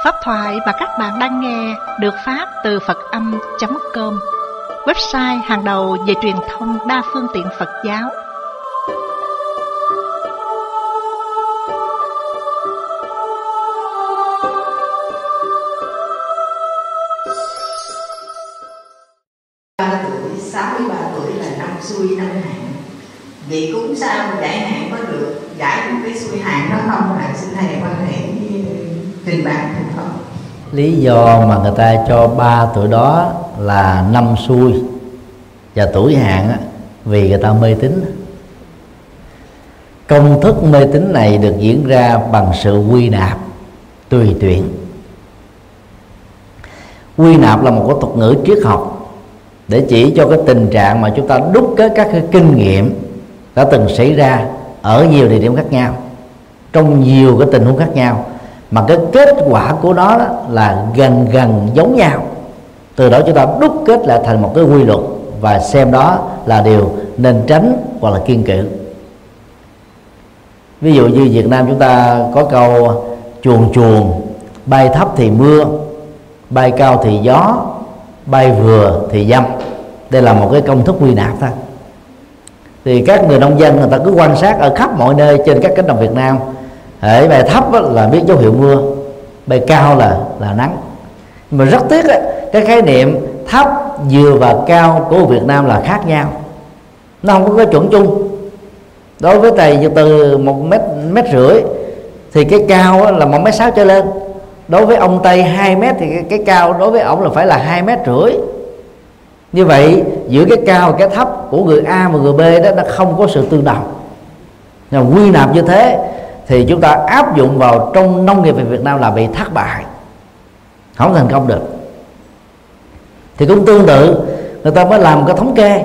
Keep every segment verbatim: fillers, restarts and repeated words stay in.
Pháp thoại mà các bạn đang nghe được phát từ Phật Âm chấm com, website hàng đầu về truyền thông đa phương tiện Phật giáo. ba tuổi, sáu mươi ba tuổi là năm xui năm hạn. Vậy cúng sao giải hạn có được? Giải một cái xui hạn đó không? Bạn xin thầy quan hệ trình bày được không? Lý do mà người ta cho ba tuổi đó là năm xui và tuổi hạn á, vì người ta mê tín. Công thức mê tín này được diễn ra bằng sự quy nạp tùy tiện. Quy nạp là một cái thuật ngữ triết học để chỉ cho cái tình trạng mà chúng ta đúc kết các cái kinh nghiệm đã từng xảy ra ở nhiều địa điểm khác nhau, trong nhiều cái tình huống khác nhau, mà cái kết quả của nó đó là gần gần giống nhau. Từ đó chúng ta đúc kết lại thành một cái quy luật và xem đó là điều nên tránh hoặc là kiêng kỵ. Ví dụ như Việt Nam chúng ta có câu chuồn chuồn, bay thấp thì mưa, bay cao thì gió, bay vừa thì dâm. Đây là một cái công thức quy nạp thôi. Thì các người nông dân người ta cứ quan sát ở khắp mọi nơi trên các cánh đồng Việt Nam, hễ bay thấp là biết dấu hiệu mưa, bay cao là là nắng. Mà rất tiếc á, cái khái niệm thấp, vừa và cao của Việt Nam là khác nhau, nó không có cái chuẩn chung. Đối với thầy từ một mét mét rưỡi thì cái cao là một mét sáu trở lên. Đối với ông Tây hai mét thì cái, cái cao đối với ổng là phải là hai mét rưỡi. Như vậy giữa cái cao và cái thấp của người A và người B đó nó không có sự tương đồng. Nhưng mà quy nạp như thế thì chúng ta áp dụng vào trong nông nghiệp về Việt Nam là bị thất bại, không thành công được. Thì cũng tương tự, người ta mới làm cái thống kê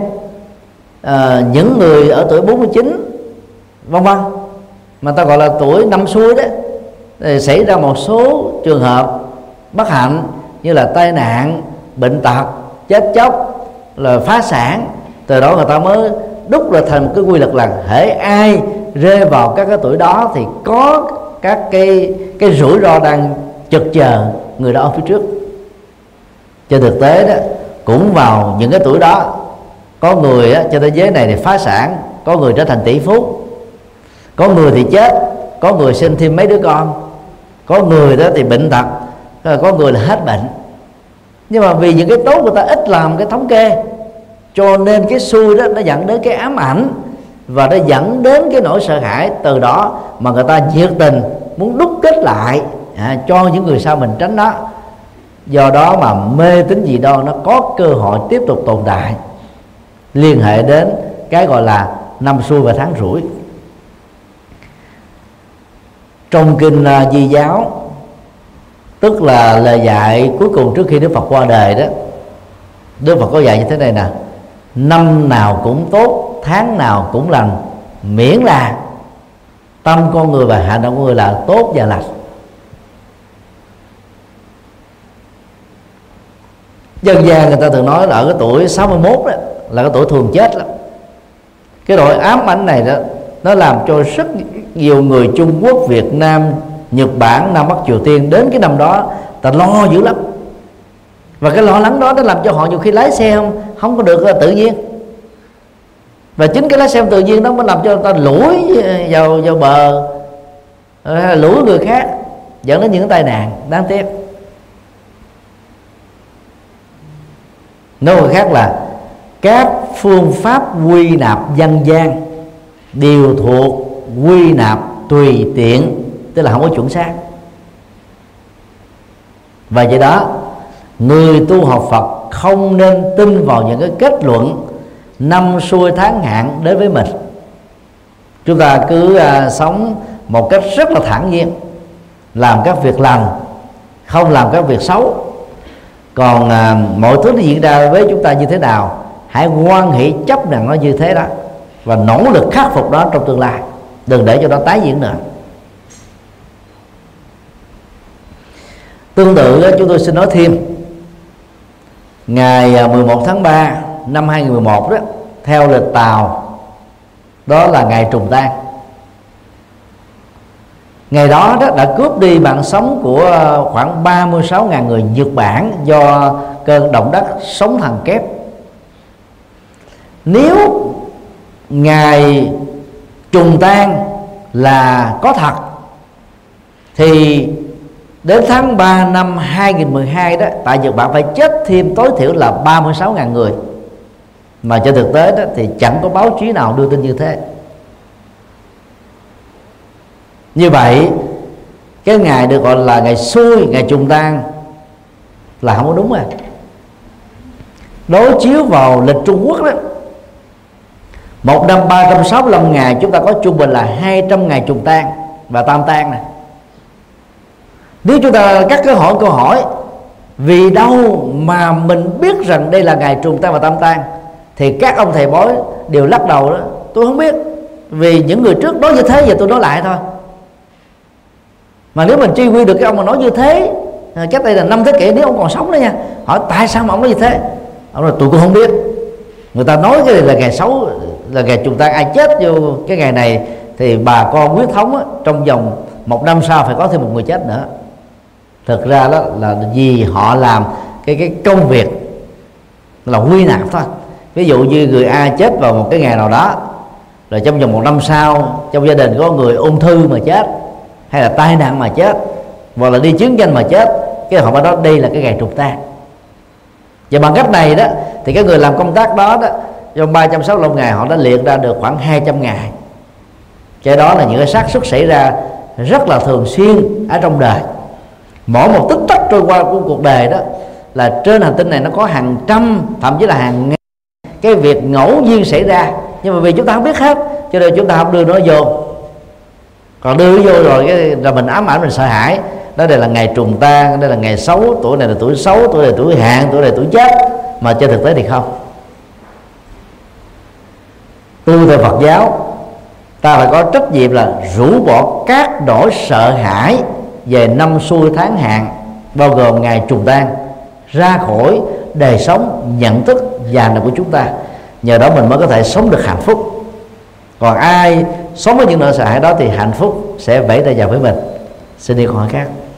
à, những người ở tuổi bốn mươi chín vân vân mà ta gọi là tuổi năm xuôi đó, thì xảy ra một số trường hợp bất hạnh như là tai nạn, bệnh tật, chết chóc, là phá sản. Từ đó người ta mới đúc ra thành một cái quy luật là hễ ai rơi vào các cái tuổi đó thì có các cái cái rủi ro đang chực chờ người đó ở phía trước. Trên thực tế đó, cũng vào những cái tuổi đó, có người á, trên thế giới này thì phá sản, có người trở thành tỷ phú, có người thì chết, có người sinh thêm mấy đứa con, có người đó thì bệnh tật, có người là hết bệnh. Nhưng mà vì những cái tốt người ta ít làm cái thống kê, cho nên cái xui đó nó dẫn đến cái ám ảnh và nó dẫn đến cái nỗi sợ hãi. Từ đó mà người ta nhiệt tình muốn đúc kết lại à, cho những người sau mình tránh đó. Do đó mà mê tín dị đoan nó có cơ hội tiếp tục tồn tại, liên hệ đến cái gọi là năm xui và tháng rủi. Trong kinh uh, Di giáo, tức là lời dạy cuối cùng trước khi Đức Phật qua đời đó, Đức Phật có dạy như thế này nè: năm nào cũng tốt, tháng nào cũng lành, miễn là tâm con người và hành động con người là tốt và lành. Dân gian người ta thường nói là ở cái tuổi sáu mươi mốt đó là cái tuổi thường chết lắm. Cái đội ám ảnh này đó nó làm cho rất nhiều người Trung Quốc, Việt Nam, Nhật Bản, Nam Bắc Triều Tiên đến cái năm đó ta lo dữ lắm. Và cái lo lắng đó nó làm cho họ nhiều khi lái xe không, không có được tự nhiên. Và chính cái lái xe không tự nhiên đó mới làm cho người ta lủi vào, vào bờ, lủi người khác, dẫn đến những tai nạn đáng tiếc. Nói một khác là các phương pháp quy nạp dân gian đều thuộc quy nạp tùy tiện, tức là không có chuẩn xác. Và do đó người tu học Phật không nên tin vào những cái kết luận năm xuôi tháng hạn đến với mình. Chúng ta cứ à, sống một cách rất là thản nhiên, làm các việc lành, không làm các việc xấu. Còn à, mọi thứ nó diễn ra với chúng ta như thế nào, hãy hoan hỷ chấp nhận nó như thế đó và nỗ lực khắc phục đó trong tương lai, đừng để cho nó tái diễn nữa. Tương tự chúng tôi xin nói thêm, ngày mười một tháng ba năm hai nghìn không trăm mười một đó, theo lịch Tàu, đó là ngày trùng tang. Ngày đó, đó đã cướp đi mạng sống của khoảng ba mươi sáu nghìn người Nhật Bản do cơn động đất sóng thần kép. Nếu ngày trùng tan là có thật thì đến tháng ba năm hai nghìn không trăm mười hai đó, tại Nhật Bản phải chết thêm tối thiểu là ba mươi sáu nghìn người. Mà trên thực tế đó thì chẳng có báo chí nào đưa tin như thế. Như vậy cái ngày được gọi là ngày xui, ngày trùng tan là không có đúng rồi. Đối chiếu vào lịch Trung Quốc đó, một năm ba trăm sáu mươi lăm ngày chúng ta có trung bình là hai trăm ngày trùng tan và tam tan này. Nếu chúng ta cắt cái hỏi câu hỏi vì đâu mà mình biết rằng đây là ngày trùng tan và tam tan, thì các ông thầy bói đều lắc đầu đó: tôi không biết, vì những người trước nói như thế, giờ tôi nói lại thôi. Mà nếu mình truy nguyên được cái ông mà nói như thế cách đây là năm thế kỷ, nếu ông còn sống đó nha, hỏi tại sao mà ông nói như thế, ông nói tôi cũng không biết. Người ta nói cái này là ngày xấu, là ngày trùng tan, ai chết vô cái ngày này thì bà con huyết thống á, trong vòng một năm sau phải có thêm một người chết nữa. Thực ra đó là vì họ làm cái cái công việc là quy nạp thôi. Ví dụ như người A chết vào một cái ngày nào đó, rồi trong vòng một năm sau trong gia đình có người ung thư mà chết, hay là tai nạn mà chết, hoặc là đi chiến tranh mà chết, cái họ mới nói đây là cái ngày trùng tan. Và bằng cách này đó thì cái người làm công tác đó đó trong ba trăm sáu mươi lăm ngày họ đã liệt ra được khoảng hai trăm ngày. Cái đó là những cái xác suất xảy ra rất là thường xuyên ở trong đời. Mỗi một tích tắc trôi qua của cuộc đời đó là trên hành tinh này nó có hàng trăm, thậm chí là hàng ngàn cái việc ngẫu nhiên xảy ra, nhưng mà vì chúng ta không biết hết cho nên chúng ta không đưa nó vô. Còn đưa nó vô rồi cái là mình ám ảnh, mình sợ hãi. Đó đây là ngày trùng tan, đây là ngày xấu, tuổi này là tuổi xấu, tuổi này là tuổi hạn, tuổi này là tuổi chết. Mà trên thực tế thì không. Tu theo Phật giáo, ta phải có trách nhiệm là rũ bỏ các nỗi sợ hãi về năm xuôi tháng hạn, bao gồm ngày trùng tan, ra khỏi đời sống nhận thức già nua của chúng ta. Nhờ đó mình mới có thể sống được hạnh phúc. Còn ai sống với những nỗi sợ hãi đó thì hạnh phúc sẽ vẫy tay chào với mình. Xin đi câu hỏi khác.